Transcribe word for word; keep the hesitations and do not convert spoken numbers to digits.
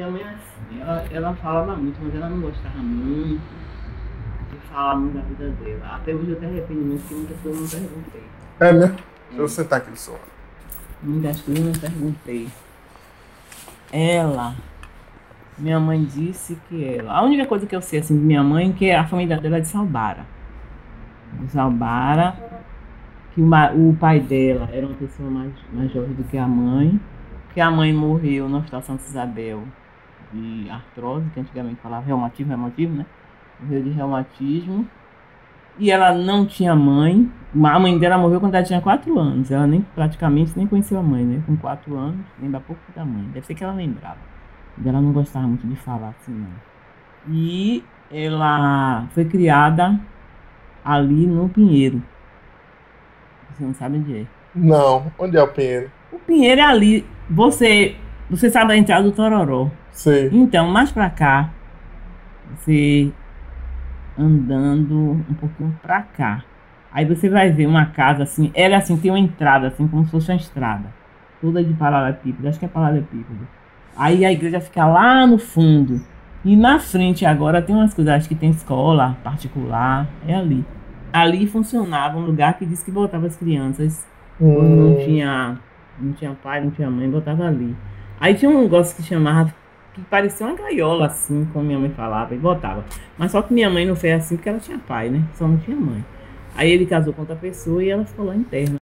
minha mãe, assim, ela, ela falava muito, mas ela não gostava muito de falar muito da vida dela. Até hoje eu até arrependo muito que muitas coisas eu não perguntei. É mesmo? Deixa eu sentar aqui no seu lado. Muitas coisas eu não perguntei. Ela, minha mãe disse que ela. A única coisa que eu sei assim de minha mãe é que a família dela é de Salbara. De Salbara, que o, ma- o pai dela era uma pessoa mais, mais jovem do que a mãe, que a mãe morreu no Hospital Santa Isabel de artrose, que antigamente falava reumatismo, reumatismo, né? Morreu de reumatismo. E ela não tinha mãe. A mãe dela morreu quando ela tinha quatro anos. Ela nem praticamente nem conheceu a mãe, né? Com quatro anos, lembra pouco da mãe. Deve ser que ela lembrava. Ela não gostava muito de falar assim, não. E ela foi criada ali no Pinheiro. Você não sabe onde é. Não, onde é o Pinheiro? O Pinheiro é ali. Você, você sabe a entrada do Tororó. Sei. Então, mais pra cá, você andando um pouquinho pra cá. Aí você vai ver uma casa assim, ela assim tem uma entrada assim como se fosse uma estrada, toda de paralelepípedo, acho que é paralelepípedo. Aí a igreja fica lá no fundo. E na frente agora tem umas coisas, acho que tem escola particular, é ali. Ali funcionava um lugar que diz que botava as crianças, quando não Hum, tinha, não tinha pai, não tinha mãe, botava ali. Aí tinha um negócio que chamava, que parecia uma gaiola assim, como minha mãe falava, e botava. Mas só que minha mãe não fez assim porque ela tinha pai, né? Só não tinha mãe. Aí ele casou com outra pessoa e ela ficou lá interna.